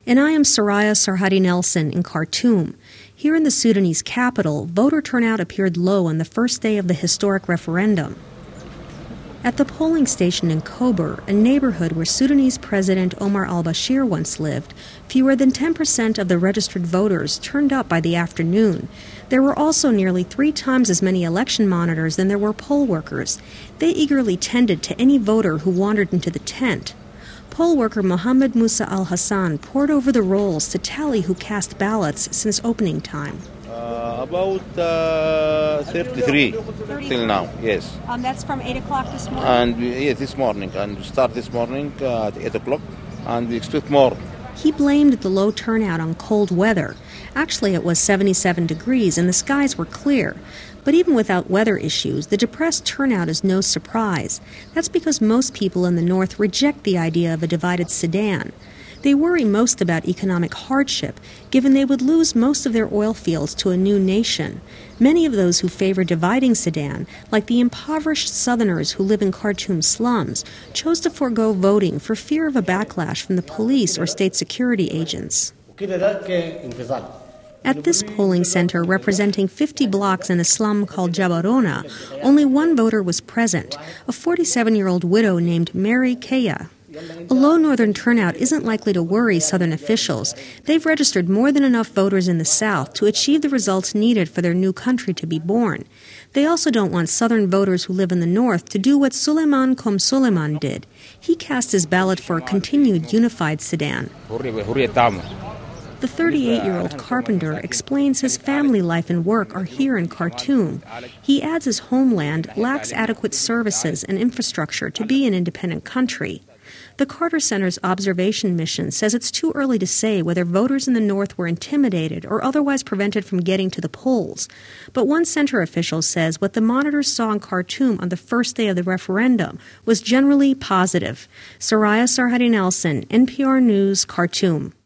And I am Soraya Sarhadi Nelson in Khartoum. Here in the Sudanese capital, voter turnout appeared low on the first day of the historic referendum. At the polling station in Kober, a neighborhood where Sudanese President Omar al-Bashir once lived, fewer than 10% of the registered voters turned up by the afternoon. There were also nearly 3 times as many election monitors than there were poll workers. They eagerly tended to any voter who wandered into the tent. Poll worker Mohammed Musa al-Hassan pored over the rolls to tally who cast ballots since opening time. About 33 till now, yes. That's from 8 o'clock this morning? And yes, this morning. And we start this morning at 8 o'clock, and we expect more. He blamed the low turnout on cold weather. Actually, it was 77 degrees and the skies were clear. But even without weather issues, the depressed turnout is no surprise. That's because most people in the north reject the idea of a divided Sudan. They worry most about economic hardship, given they would lose most of their oil fields to a new nation. Many of those who favor dividing Sudan, like the impoverished southerners who live in Khartoum slums, chose to forego voting for fear of a backlash from the police or state security agents. At this polling center, representing 50 blocks in a slum called Jabarona, only one voter was present, a 47-year-old widow named Mary Kaya. A low northern turnout isn't likely to worry southern officials. They've registered more than enough voters in the south to achieve the results needed for their new country to be born. They also don't want southern voters who live in the north to do what Suleiman Kom Suleiman did. He cast his ballot for a continued unified Sudan. The 38-year-old carpenter explains his family life and work are here in Khartoum. He adds his homeland lacks adequate services and infrastructure to be an independent country. The Carter Center's observation mission says it's too early to say whether voters in the north were intimidated or otherwise prevented from getting to the polls. But one center official says what the monitors saw in Khartoum on the first day of the referendum was generally positive. Soraya Sarhadi Nelson, NPR News, Khartoum.